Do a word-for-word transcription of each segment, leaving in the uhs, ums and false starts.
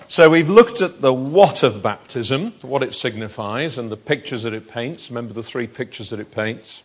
So we've looked at the what of baptism, what it signifies, and the pictures that it paints. Remember the three pictures that it paints.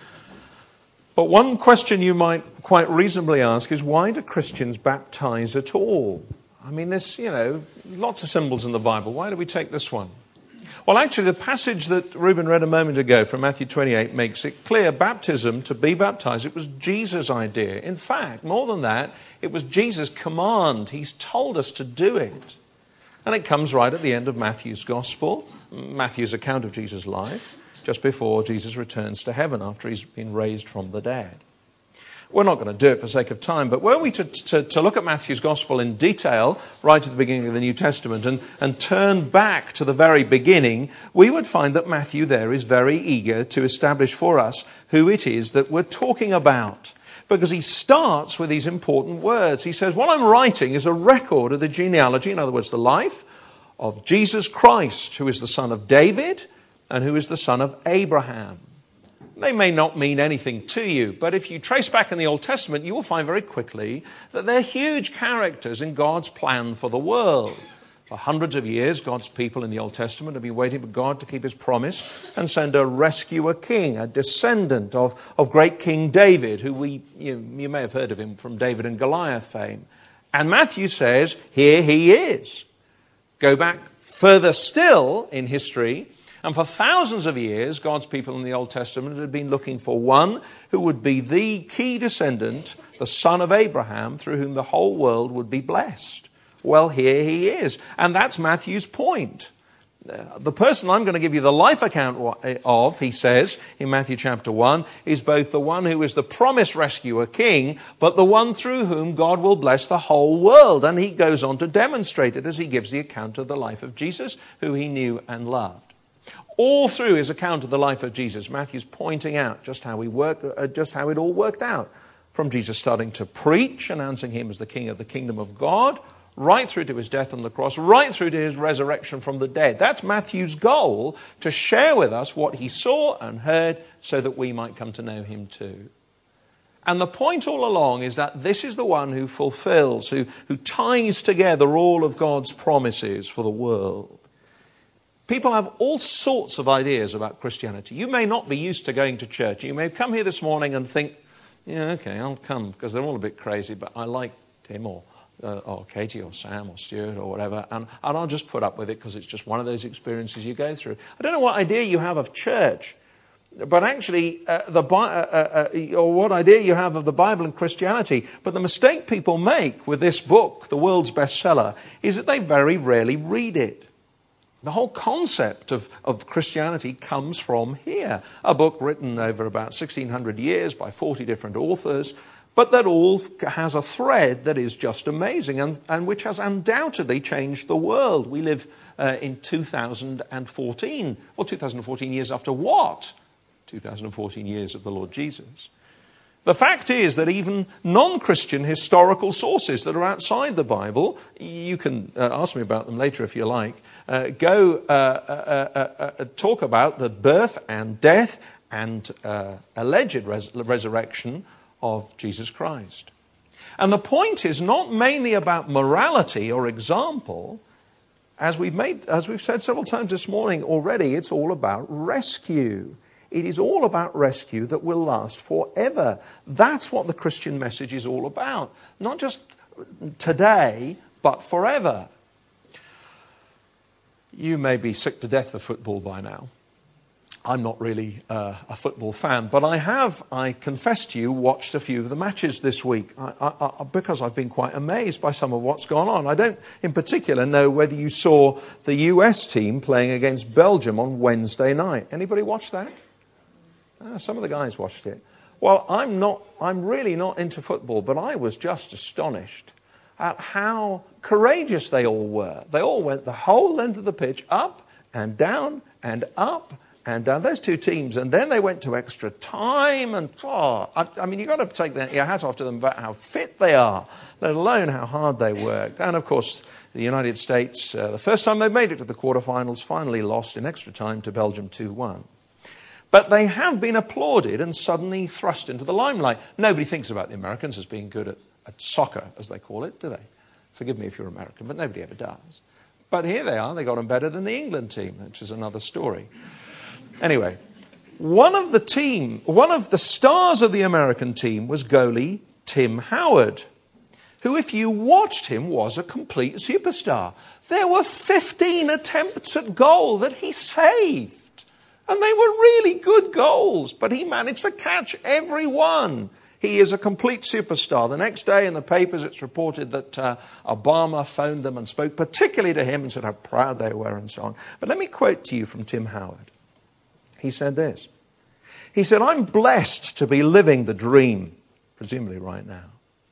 But one question you might quite reasonably ask is, why do Christians baptize at all? I mean, there's, you know, lots of symbols in the Bible. Why do we take this one? Well, actually, the passage that Reuben read a moment ago from Matthew twenty-eight makes it clear. Baptism, to be baptized, it was Jesus' idea. In fact, more than that, it was Jesus' command. He's told us to do it. And it comes right at the end of Matthew's Gospel, Matthew's account of Jesus' life, just before Jesus returns to heaven after he's been raised from the dead. We're not going to do it for sake of time, but were we to, to, to look at Matthew's Gospel in detail, right at the beginning of the New Testament, and, and turn back to the very beginning, we would find that Matthew there is very eager to establish for us who it is that we're talking about. Because he starts with these important words. He says, what I'm writing is a record of the genealogy, in other words, the life of Jesus Christ, who is the son of David and who is the son of Abraham. They may not mean anything to you, but if you trace back in the Old Testament, you will find very quickly that they're huge characters in God's plan for the world. For hundreds of years, God's people in the Old Testament have been waiting for God to keep his promise and send a rescuer king, a descendant of, of great King David, who we you, you may have heard of him from David and Goliath fame. And Matthew says, here he is. Go back further still in history, and for thousands of years, God's people in the Old Testament had been looking for one who would be the key descendant, the son of Abraham, through whom the whole world would be blessed. Well, here he is. And that's Matthew's point. Uh, the person I'm going to give you the life account of, he says in Matthew chapter one, is both the one who is the promised rescuer king, but the one through whom God will bless the whole world. And he goes on to demonstrate it as he gives the account of the life of Jesus, who he knew and loved. All through his account of the life of Jesus, Matthew's pointing out just how, he worked, uh, just how it all worked out. From Jesus starting to preach, announcing him as the king of the kingdom of God, right through to his death on the cross, right through to his resurrection from the dead. That's Matthew's goal, to share with us what he saw and heard so that we might come to know him too. And the point all along is that this is the one who fulfills, who, who ties together all of God's promises for the world. People have all sorts of ideas about Christianity. You may not be used to going to church. You may come here this morning and think, yeah, okay, I'll come because they're all a bit crazy, but I like Tim or Uh, or Katie or Sam or Stuart or whatever, and, and I'll just put up with it because it's just one of those experiences you go through. I don't know what idea you have of church, but actually, uh, the uh, uh, or what idea you have of the Bible and Christianity, but the mistake people make with this book, the world's bestseller, is that they very rarely read it. The whole concept of, of Christianity comes from here, a book written over about sixteen hundred years by forty different authors, but that all has a thread that is just amazing and, and which has undoubtedly changed the world. We live uh, in two thousand fourteen. Well, two thousand fourteen years after what? two thousand fourteen years of the Lord Jesus. The fact is that even non-Christian historical sources that are outside the Bible, you can uh, ask me about them later if you like, uh, go uh, uh, uh, uh, talk about the birth and death and uh, alleged res- resurrection of Jesus Christ. And the point is not mainly about morality or example. As we've made, as we've said several times this morning already, it's all about rescue. It is all about rescue that will last forever. That's what the Christian message is all about. Not just today, but forever. You may be sick to death of football by now. I'm not really uh, a football fan, but I have, I confess to you, watched a few of the matches this week I, I, I, because I've been quite amazed by some of what's gone on. I don't in particular know whether you saw the U S team playing against Belgium on Wednesday night. Anybody watch that? Uh, some of the guys watched it. Well, I'm not, I'm really not into football, but I was just astonished at how courageous they all were. They all went the whole length of the pitch, up and down and up and down, those two teams, and then they went to extra time, and oh, I, I mean, you've got to take their, your hat off to them about how fit they are, let alone how hard they worked. And of course, the United States, uh, the first time they made it to the quarterfinals, finally lost in extra time to Belgium two one. But they have been applauded and suddenly thrust into the limelight. Nobody thinks about the Americans as being good at, at soccer, as they call it, do they? Forgive me if you're American, but nobody ever does. But here they are. They got on better than the England team, which is another story. Anyway, one of the team, one of the stars of the American team was goalie Tim Howard, who, if you watched him, was a complete superstar. There were fifteen attempts at goal that he saved. And they were really good goals, but he managed to catch every one. He is a complete superstar. The next day in the papers, it's reported that uh, Obama phoned them and spoke particularly to him and said how proud they were and so on. But let me quote to you from Tim Howard. He said this. He said, "I'm blessed to be living the dream," presumably right now.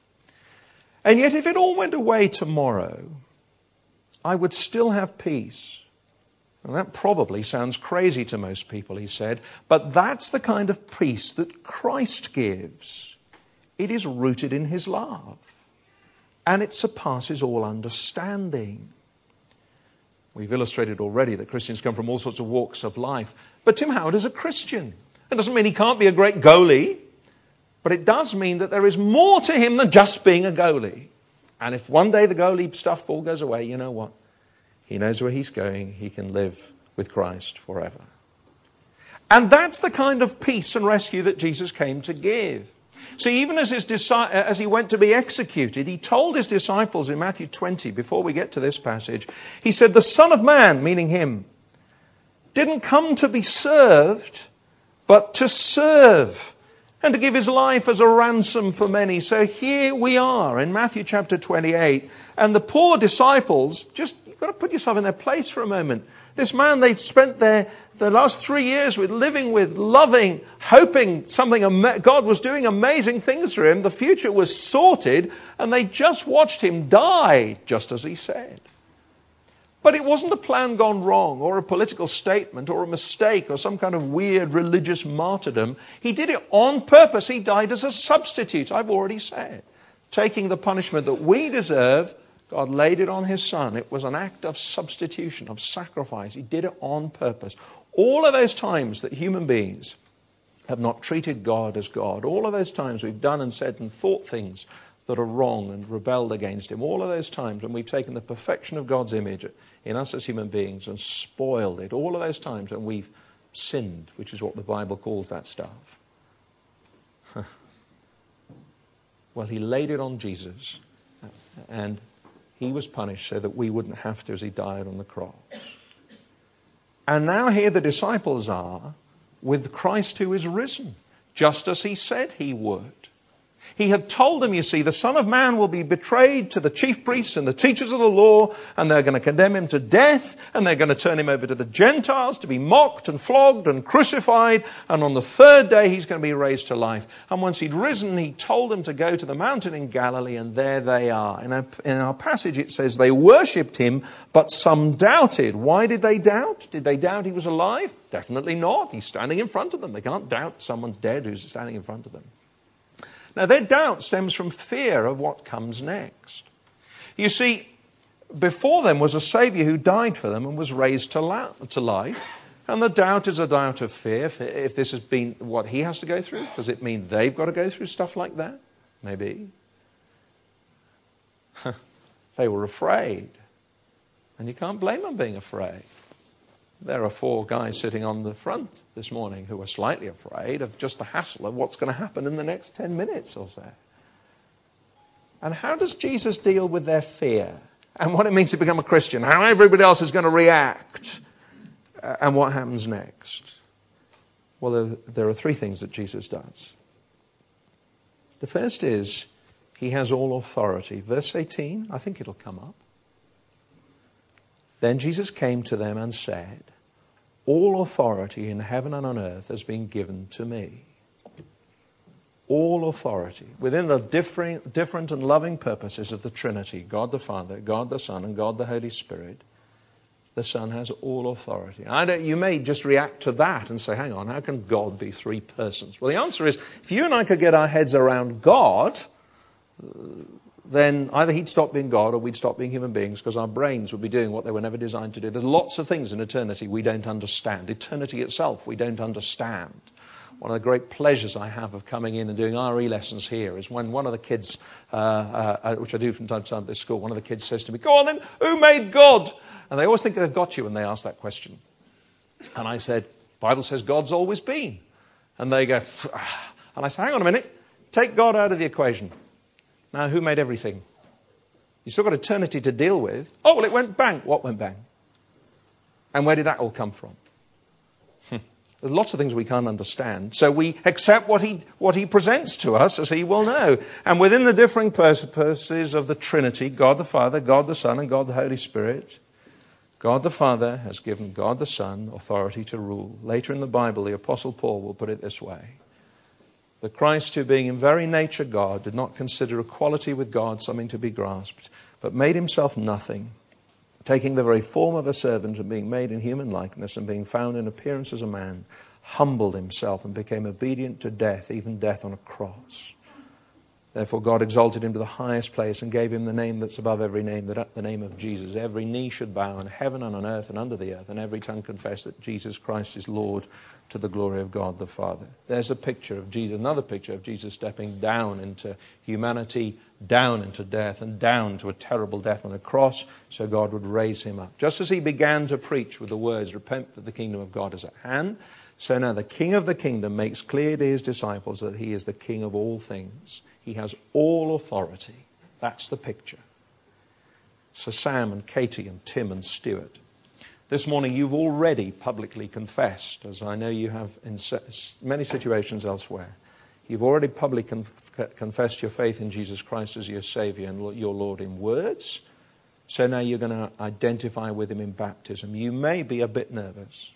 "And yet if it all went away tomorrow, I would still have peace." And that probably sounds crazy to most people, he said, but that's the kind of peace that Christ gives. It is rooted in his love, and it surpasses all understanding. We've illustrated already that Christians come from all sorts of walks of life, but Tim Howard is a Christian. It doesn't mean he can't be a great goalie, but it does mean that there is more to him than just being a goalie. And if one day the goalie stuff all goes away, you know what? He knows where he's going. He can live with Christ forever. And that's the kind of peace and rescue that Jesus came to give. See, even as, his disi- as he went to be executed, he told his disciples in Matthew twenty, before we get to this passage, he said, "The Son of Man," meaning him, "didn't come to be served, but to serve, and to give his life as a ransom for many." So here we are in Matthew chapter twenty-eight, and the poor disciples, just, you've got to put yourself in their place for a moment. This man they'd spent their, the last three years with, living with, loving, hoping something, ama- God was doing amazing things for him. The future was sorted, and they just watched him die, just as he said. But it wasn't a plan gone wrong, or a political statement, or a mistake, or some kind of weird religious martyrdom. He did it on purpose. He died as a substitute, I've already said. Taking the punishment that we deserve, God laid it on his Son. It was an act of substitution, of sacrifice. He did it on purpose. All of those times that human beings have not treated God as God, all of those times we've done and said and thought things that are wrong and rebelled against him, all of those times when we've taken the perfection of God's image in us as human beings and spoiled it, all of those times when we've sinned, which is what the Bible calls that stuff. Well, he laid it on Jesus, and he was punished so that we wouldn't have to, as he died on the cross. And now here the disciples are with Christ who is risen, just as he said he would. He had told them, you see, the Son of Man will be betrayed to the chief priests and the teachers of the law, and they're going to condemn him to death, and they're going to turn him over to the Gentiles to be mocked and flogged and crucified, and on the third day he's going to be raised to life. And once he'd risen, he told them to go to the mountain in Galilee, and there they are. In our, in our passage it says they worshipped him, but some doubted. Why did they doubt? Did they doubt he was alive? Definitely not. He's standing in front of them. They can't doubt someone's dead who's standing in front of them. Now, their doubt stems from fear of what comes next. You see, before them was a Saviour who died for them and was raised to, la- to life. And the doubt is a doubt of fear. If, if this has been what he has to go through, does it mean they've got to go through stuff like that? Maybe. They were afraid. And you can't blame them being afraid. There are four guys sitting on the front this morning who are slightly afraid of just the hassle of what's going to happen in the next ten minutes or so. And how does Jesus deal with their fear? And what it means to become a Christian? How everybody else is going to react? Uh, and what happens next? Well, there, there are three things that Jesus does. The first is, he has all authority. Verse eighteen, I think it'll come up. Then Jesus came to them and said, "All authority in heaven and on earth has been given to me." All authority. Within the different, different and loving purposes of the Trinity, God the Father, God the Son, and God the Holy Spirit, the Son has all authority. I don't, you may just react to that and say, hang on, how can God be three persons? Well, the answer is, if you and I could get our heads around God, then either he'd stop being God or we'd stop being human beings, because our brains would be doing what they were never designed to do. There's lots of things in eternity we don't understand. Eternity itself we don't understand. One of the great pleasures I have of coming in and doing R E lessons here is when one of the kids, uh, uh, which I do from time to time at this school, one of the kids says to me, "Go on then, who made God?" And they always think they've got you when they ask that question. And I said, Bible says God's always been. And they go, ah. And I say, hang on a minute. Take God out of the equation. Now, who made everything? You've still got eternity to deal with. Oh, well, it went bang. What went bang? And where did that all come from? There's lots of things we can't understand. So we accept what he what he presents to us, as he will know. And within the differing purposes of the Trinity, God the Father, God the Son, and God the Holy Spirit, God the Father has given God the Son authority to rule. Later in the Bible, the Apostle Paul will put it this way. That Christ, who being in very nature God, did not consider equality with God something to be grasped, but made himself nothing, taking the very form of a servant and being made in human likeness and being found in appearance as a man, humbled himself and became obedient to death, even death on a cross. Therefore God exalted him to the highest place and gave him the name that's above every name, that at the name of Jesus every knee should bow in heaven and on earth and under the earth, and every tongue confess that Jesus Christ is Lord, to the glory of God the Father. There's a picture of Jesus, another picture of Jesus stepping down into humanity, down into death, and down to a terrible death on a cross, so God would raise him up. Just as he began to preach with the words, repent for the kingdom of God is at hand, so now the King of the kingdom makes clear to his disciples that he is the King of all things. He has all authority. That's the picture. So Sam and Katie and Tim and Stuart, this morning you've already publicly confessed, as I know you have in many situations elsewhere. You've already publicly conf- confessed your faith in Jesus Christ as your Saviour and your Lord in words. So now you're going to identify with him in baptism. You may be a bit nervous.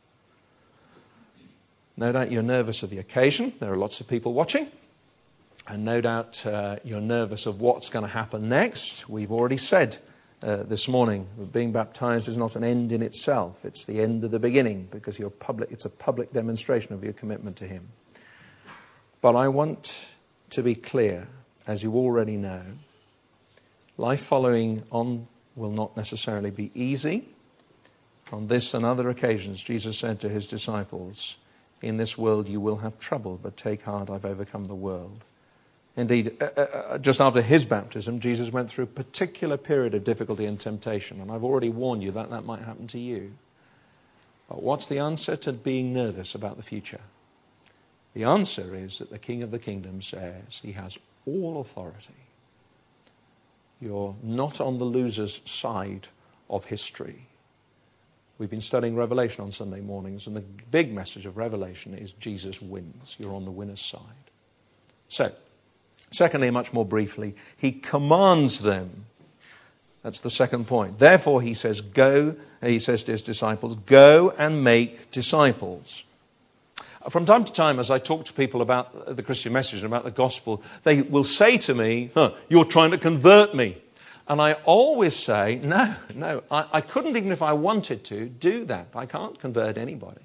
No doubt you're nervous of the occasion. There are lots of people watching. And no doubt uh, you're nervous of what's going to happen next. We've already said uh, this morning that being baptized is not an end in itself. It's the end of the beginning, because you're public. It's a public demonstration of your commitment to him. But I want to be clear, as you already know, life following on will not necessarily be easy. On this and other occasions, Jesus said to his disciples, in this world you will have trouble, but take heart, I've overcome the world. Indeed, uh, uh, just after his baptism, Jesus went through a particular period of difficulty and temptation. And I've already warned you that that might happen to you. But what's the answer to being nervous about the future? The answer is that the King of the Kingdom says he has all authority. You're not on the loser's side of history. We've been studying Revelation on Sunday mornings, and the big message of Revelation is Jesus wins. You're on the winner's side. So, secondly, much more briefly, he commands them. That's the second point. Therefore, he says, go, he says to his disciples, go and make disciples. From time to time, as I talk to people about the Christian message and about the gospel, they will say to me, huh, you're trying to convert me. And I always say, no, no, I, I couldn't, even if I wanted to, do that. I can't convert anybody.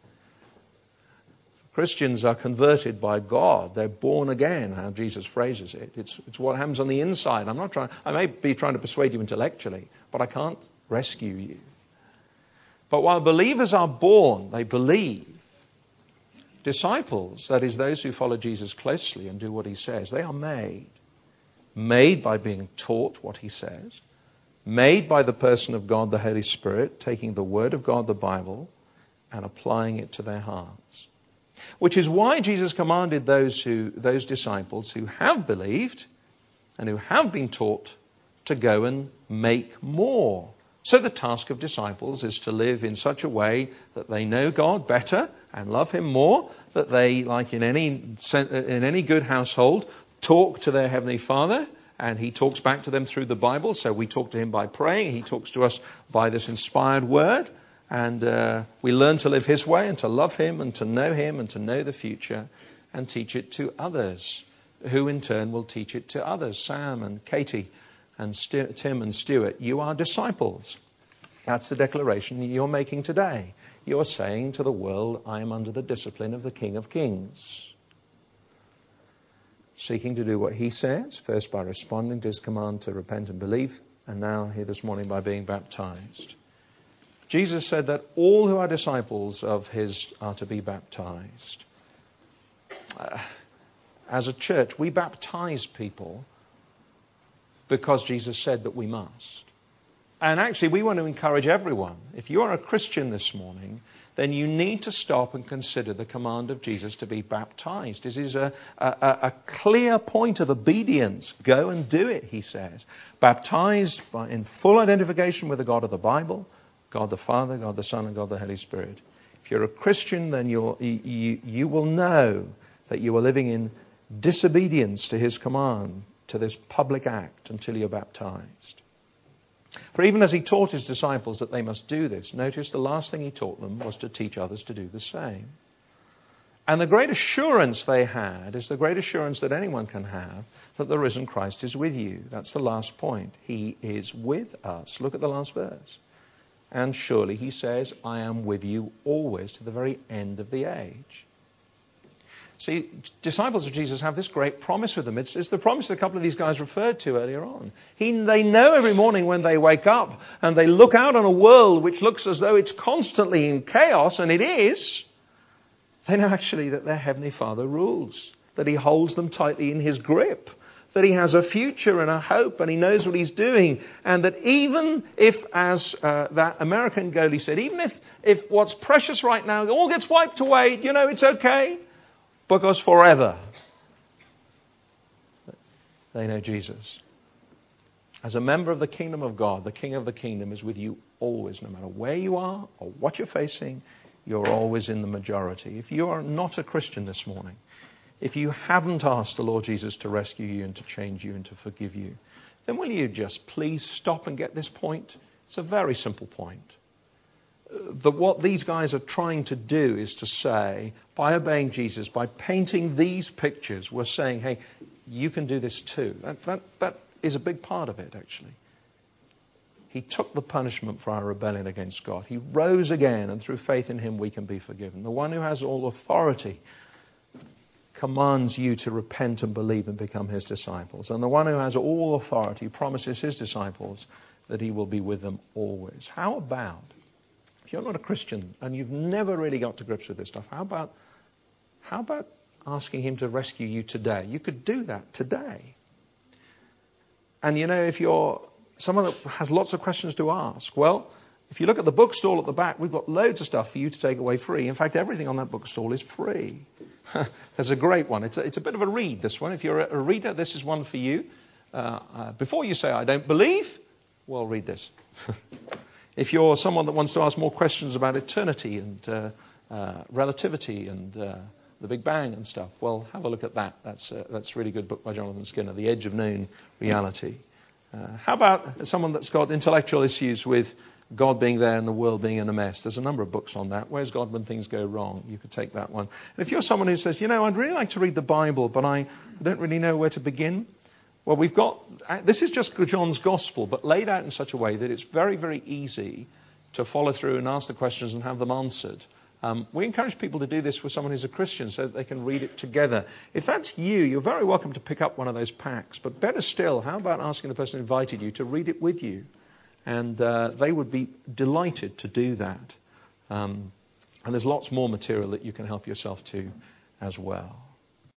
Christians are converted by God. They're born again, how Jesus phrases it. It's, it's what happens on the inside. I'm not trying, I may be trying to persuade you intellectually, but I can't rescue you. But while believers are born, they believe. Disciples, that is those who follow Jesus closely and do what he says, they are made. Made by being taught what he says. Made by the person of God, the Holy Spirit, taking the Word of God, the Bible, and applying it to their hearts. Which is why Jesus commanded those who, those disciples who have believed and who have been taught to go and make more. So the task of disciples is to live in such a way that they know God better and love him more, that they, like in any in any good household, talk to their Heavenly Father, and he talks back to them through the Bible. So we talk to him by praying. He talks to us by this inspired word. And uh, we learn to live his way and to love him and to know him and to know the future and teach it to others, who in turn will teach it to others. Sam and Katie and St- Tim and Stuart, you are disciples. That's the declaration you're making today. You're saying to the world, I am under the discipline of the King of Kings. Seeking to do what he says, first by responding to his command to repent and believe, and now here this morning by being baptized. Jesus said that all who are disciples of his are to be baptized. Uh, as a church, we baptize people because Jesus said that we must. And actually, we want to encourage everyone. If you are a Christian this morning, then you need to stop and consider the command of Jesus to be baptized. This is a, a, a clear point of obedience. Go and do it, he says. Baptized by, in full identification with the God of the Bible, God the Father, God the Son, and God the Holy Spirit. If you're a Christian, then you're, you, you will know that you are living in disobedience to his command, to this public act, until you're baptized. For even as he taught his disciples that they must do this, notice the last thing he taught them was to teach others to do the same. And the great assurance they had is the great assurance that anyone can have, that the risen Christ is with you. That's the last point. He is with us. Look at the last verse. And surely, he says, I am with you always to the very end of the age. See, disciples of Jesus have this great promise with them. It's, it's the promise that a couple of these guys referred to earlier on. He, they know every morning when they wake up and they look out on a world which looks as though it's constantly in chaos, and it is. They know actually that their Heavenly Father rules, that he holds them tightly in his grip, that he has a future and a hope, and he knows what he's doing, and that even if, as uh, that American goalie said, even if, if what's precious right now all gets wiped away, you know, it's okay. Because forever, they know Jesus. As a member of the kingdom of God, the King of the kingdom is with you always, no matter where you are or what you're facing, you're always in the majority. If you are not a Christian this morning, if you haven't asked the Lord Jesus to rescue you and to change you and to forgive you, then will you just please stop and get this point? It's a very simple point. That what these guys are trying to do is to say, by obeying Jesus, by painting these pictures, we're saying, hey, you can do this too. That, that, that is a big part of it, actually. He took the punishment for our rebellion against God. He rose again, and through faith in him we can be forgiven. The one who has all authority commands you to repent and believe and become his disciples. And the one who has all authority promises his disciples that he will be with them always. How about, if you're not a Christian and you've never really got to grips with this stuff, how about how about asking him to rescue you today? You could do that today. And you know, if you're someone that has lots of questions to ask, well, if you look at the bookstall at the back, we've got loads of stuff for you to take away free. In fact, everything on that bookstall is free. There's a great one. It's a, it's a bit of a read, this one. If you're a reader, this is one for you. Uh, uh, before you say, I don't believe, well, read this. If you're someone that wants to ask more questions about eternity and uh, uh, relativity and uh, the Big Bang and stuff, well, have a look at that. That's uh, that's a really good book by Jonathan Skinner, The Edge of Known Reality. Uh, how about someone that's got intellectual issues with God being there and the world being in a mess? There's a number of books on that. Where's God when things go wrong? You could take that one. And if you're someone who says, you know, I'd really like to read the Bible, but I don't really know where to begin, well, we've got, this is just John's Gospel, but laid out in such a way that it's very, very easy to follow through and ask the questions and have them answered. Um, we encourage people to do this with someone who's a Christian so that they can read it together. If that's you, you're very welcome to pick up one of those packs. But better still, how about asking the person who invited you to read it with you? And uh, they would be delighted to do that. Um, and there's lots more material that you can help yourself to as well.